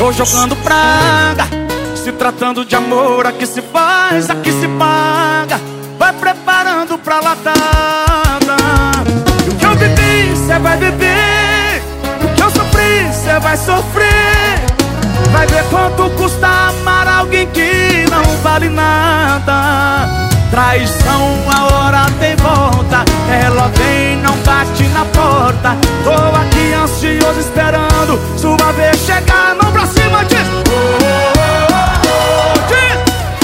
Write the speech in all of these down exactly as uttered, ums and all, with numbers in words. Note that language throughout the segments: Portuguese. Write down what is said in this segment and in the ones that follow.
Tô jogando praga, se tratando de amor. Aqui se faz, aqui se paga. Vai preparando pra latada. E o que eu vivi, cê vai viver. O que eu sofri, cê vai sofrer. Vai ver quanto custa amar alguém que não vale nada. Traição, a hora tem volta. Ela vem, não bate na porta. Tô aqui ansioso esperando sua vez chegar. Não pra cima, diz oh, oh, oh, diz.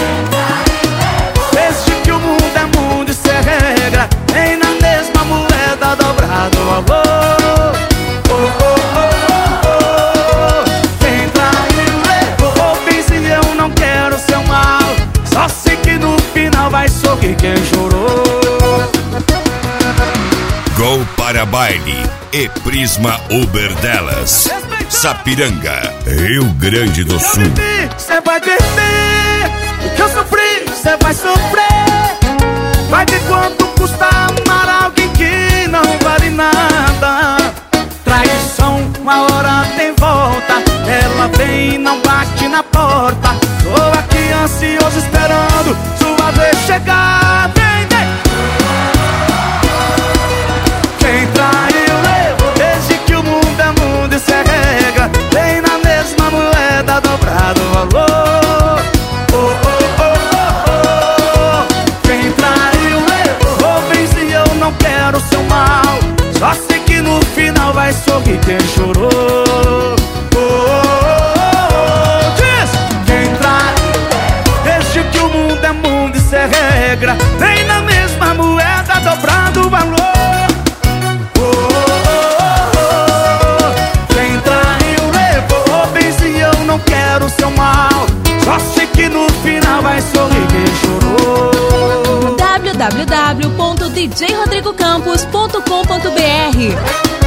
Desde que o mundo é mundo e cê regra, nem na mesma moeda dobrado o valor. Oh, oh, oh, oh, oh. Quem traiu levou. Fiz e eu não quero seu mal. Só sei que no final vai sorrir quem chorou. Gol para baile e Prisma Uber delas. Sapiranga, Rio Grande do Sul. Cê vai perder. O que eu sofri, cê vai sofrer. Vai ver quanto custa amar alguém que não vale nada. Traição, uma hora tem volta. Ela vem e não bate na porta. Tô aqui ansioso esperando sua vez chegar. Vem, vem. Quem traiu levou. Desde que o mundo é mundo, isso é regra. Vem na mesma moeda dobrado o valor. Oh, oh, oh, oh, oh. Quem traiu levou. Vez e eu não quero seu mal. Só sei que no final vai sorrir quem chorou. Oh, oh, oh, diz. Quem traiu. Desde que o mundo é mundo, isso é regra. Vem na mesma moeda dobrado o valor. Não quero seu mal. Só sei que no final vai sorrir quem chorou. w w w ponto d j rodrigo campos ponto com ponto b r